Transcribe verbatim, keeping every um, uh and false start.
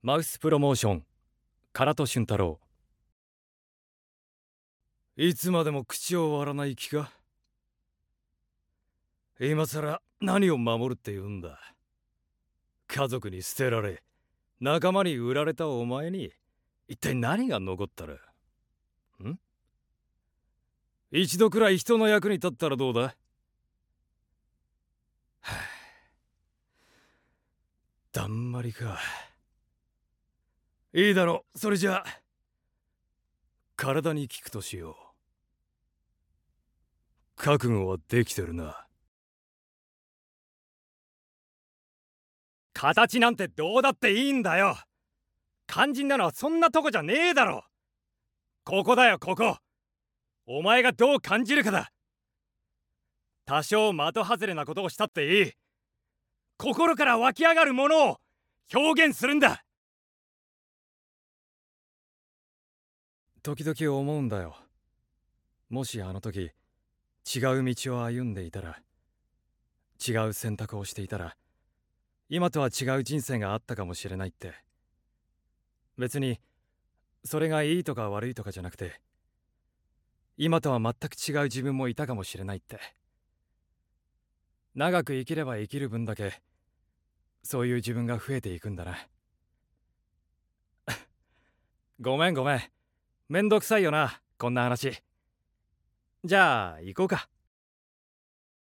マウスプロモーション唐戸俊太郎。いつまでも口を割らない気か。今さら何を守るって言うんだ。家族に捨てられ仲間に売られたお前に一体何が残ったらん。一度くらい人の役に立ったらどうだ。はあ、だんまりか。いいだろう。それじゃあ体に効くとしよう。覚悟はできてるな。形なんてどうだっていいんだよ。肝心なのはそんなとこじゃねえだろ。ここだよ、ここ。お前がどう感じるかだ。多少的外れなことをしたっていい。心から湧き上がるものを表現するんだ。時々思うんだよ。もしあの時違う道を歩んでいたら、違う選択をしていたら、今とは違う人生があったかもしれないって。別にそれがいいとか悪いとかじゃなくて、今とは全く違う自分もいたかもしれないって。長く生きれば生きる分だけそういう自分が増えていくんだな。ごめんごめん、めんどくさいよなこんな話。じゃあ行こうか。